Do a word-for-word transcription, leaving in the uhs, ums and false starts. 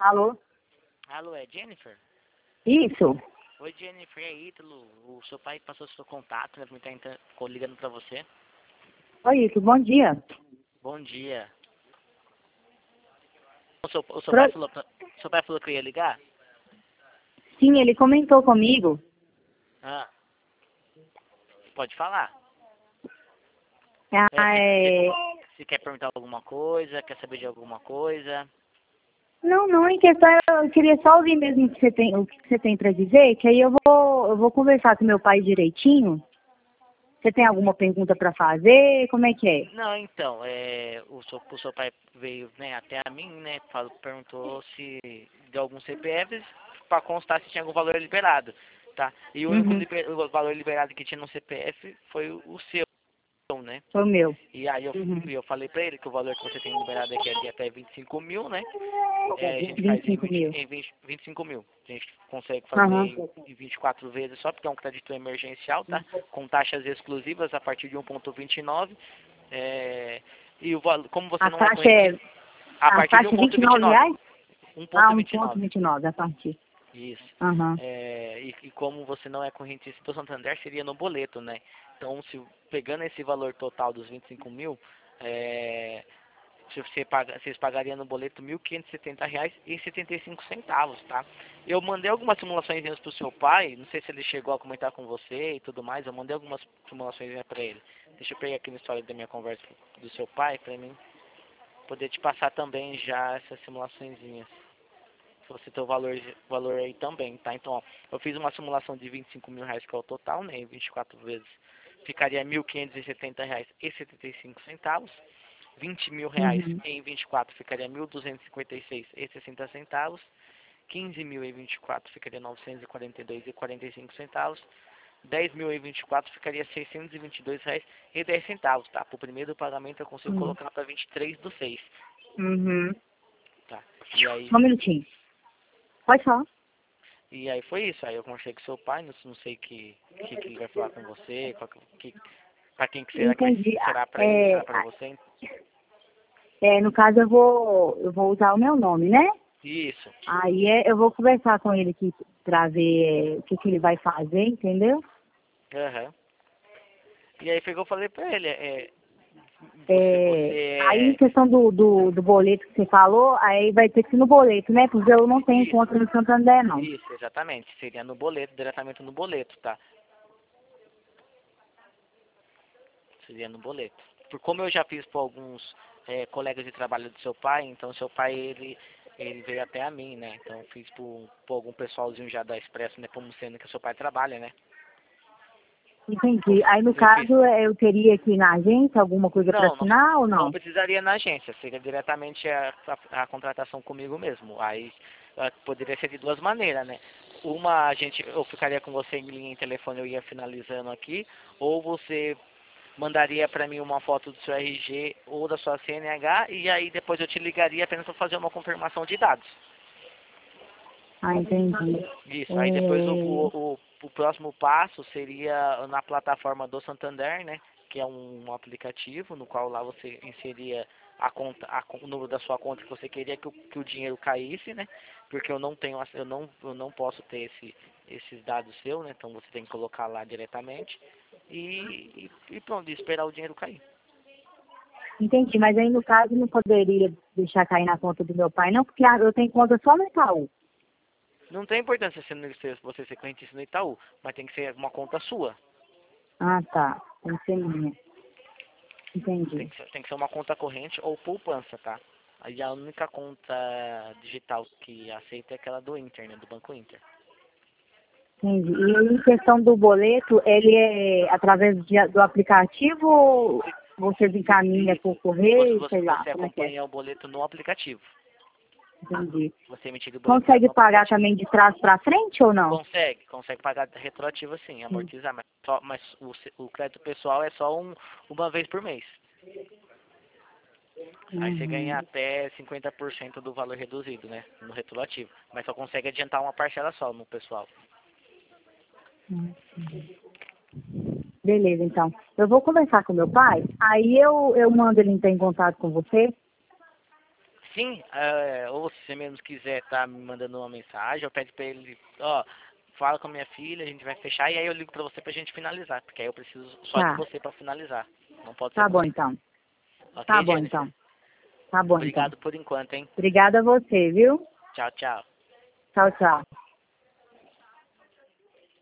Alô? Alô, é Jennifer? Isso. Oi, Jennifer, é Ítalo. O seu pai passou seu contato, né? Tá então, ficou ligando pra você. Oi, Ítalo, bom dia. Bom dia. O seu, o seu, Pro... pai falou, pra- seu pai falou que eu ia ligar? Sim, ele comentou comigo. Ah, pode falar. Ah, É, se, é... se, se quer perguntar alguma coisa, quer saber de alguma coisa. Não, não, em questão, eu queria só ouvir mesmo o que você tem, o que você tem para dizer, que aí eu vou, eu vou conversar com meu pai direitinho. Você tem alguma pergunta para fazer? Como é que é? Não, então, é, o, seu, o seu pai veio, né, até a mim, né, falou, perguntou se de alguns C P Fs para constar se tinha algum valor liberado, tá? E o único Uhum, liber- o valor liberado que tinha no C P F foi o, o seu, né? foi o meu. E aí eu, Uhum. eu falei pra ele que o valor que você tem liberado aqui é de até vinte e cinco mil, né? É, a gente vinte faz e em, cinco vinte, mil. em vinte, vinte e cinco mil. A gente consegue fazer Aham. em, em vinte e quatro vezes só, porque é um crédito emergencial, tá? Com taxas exclusivas a partir de um vírgula vinte e nove. É, e o valor, como você A não é taxa é, correntista, a a partir de taxa é vinte e nove um vírgula vinte e nove. reais? Ah, um ponto um vírgula vinte e nove. vinte e nove a partir. Isso. Aham. É, e, e como você não é correntista do Santander, seria no boleto, né? Então, se, pegando esse valor total dos vinte e cinco mil, é, se você paga, vocês pagariam no boleto mil quinhentos e setenta reais e setenta e cinco centavos, tá? Eu mandei algumas simulações para o seu pai, não sei se ele chegou a comentar com você e tudo mais, eu mandei algumas simulações para ele. Deixa eu pegar aqui na história da minha conversa do seu pai, para mim poder te passar também já essas simulaçõezinhas. Se você tem o valor, valor aí também, tá? Então, ó, eu fiz uma simulação de vinte e cinco mil reais, que é o total, né? Em vinte e quatro vezes. Ficaria mil quinhentos e setenta reais e setenta e cinco centavos. vinte mil reais Uhum. em vinte e quatro ficaria mil duzentos e cinquenta e seis e sessenta centavos. quinze mil em vinte e quatro ficaria novecentos e quarenta e dois e quarenta e cinco centavos. dez mil em vinte e quatro ficaria seiscentos e vinte e dois reais e dez centavos, tá? Pro primeiro pagamento eu consigo Uhum. colocar para vinte e três do seis, Uhum. tá? E aí Só um minutinho. Pode falar. E aí foi isso, aí eu conversei com seu pai, não, não sei que, que, que ele vai falar com você, qual que, que, pra quem que será que vai, Entendi. Ah, será pra ele, será É, pra você? é, no caso, eu vou, eu vou usar o meu nome, né? Isso, Aí é, eu vou conversar com ele aqui pra ver é, o que, que ele vai fazer, entendeu? aham. E aí foi o que eu falei pra ele, é, você, É, você aí, em é, questão do, do, do boleto que você falou, aí vai ter que ser no boleto, né? Porque eu não tenho isso, conta no Santander, não. isso, exatamente, seria no boleto, diretamente no boleto, tá? Seria no boleto. Por como eu já fiz por alguns é, colegas de trabalho do seu pai, então seu pai, ele, ele veio até a mim, né? Então eu fiz por, por algum pessoalzinho já da Expresso, né? Como sendo que seu pai trabalha, né? Eu, Entendi. Aí, no eu fiz. caso, é, eu teria que ir na agência alguma coisa pra Não, não, assinar ou não não? precisaria na agência, seria diretamente a, a, a contratação comigo mesmo. Aí ah, poderia ser de duas maneiras, né? Uma, a gente, eu ficaria com você em linha em telefone, eu ia finalizando aqui, ou você mandaria para mim uma foto do seu R G ou da sua C N H e aí depois eu te ligaria apenas para fazer uma confirmação de dados. Ah, entendi. Isso, aí depois o, o, É, o, o próximo passo seria na plataforma do Santander, né? Que é um aplicativo no qual lá você inseria a conta, a, con- o número da sua conta que você queria que o, que o dinheiro caísse, né? Porque eu não tenho, ac- eu não, eu não posso ter esse, esses dados seus, né? Então você tem que colocar lá diretamente e, e, e pronto, e esperar o dinheiro cair. entendi, mas aí, no caso, não poderia deixar cair na conta do meu pai, não, porque ah, eu tenho conta só no Itaú. Não tem importância se não- se você ser correntista no Itaú, mas tem que ser uma conta sua. Ah, tá. Tem que ser minha. Tem Entendi. que, ser, tem que ser uma conta corrente ou poupança, tá? Aí a única conta digital que aceita é aquela do Inter, né? Do Banco Inter. Entendi. E aí, em questão do boleto, ele é através de- do aplicativo ou vocês encaminham E por você, correio, você, sei lá, você como é que é? acompanha o boleto no aplicativo. Entendi. Você emitir o boleto Consegue no pagar aplicativo. também de trás para frente ou não? Consegue, consegue pagar retroativo sim, Sim. amortizar, mas, só, mas o, se- o crédito pessoal é só um, uma vez por mês. Aí você ganha Uhum. até cinquenta por cento do valor reduzido, né? No retroativo. Mas só consegue adiantar uma parcela só no pessoal. Uhum. Beleza, então. Eu vou conversar com meu pai, aí eu, eu mando ele entrar em contato com você. sim, é, ou se você mesmo quiser tá me mandando uma mensagem, eu peço pra ele, ó, fala com a minha filha, a gente vai fechar, e aí eu ligo pra você pra gente finalizar, porque aí eu preciso só de Tá. você pra finalizar. Não pode ser Tá bom, comigo. então. Ok, Tá bom, Jennifer? então. Tá bom, então. Obrigado por enquanto, hein? Obrigada a você, viu? Tchau, tchau. Tchau, tchau.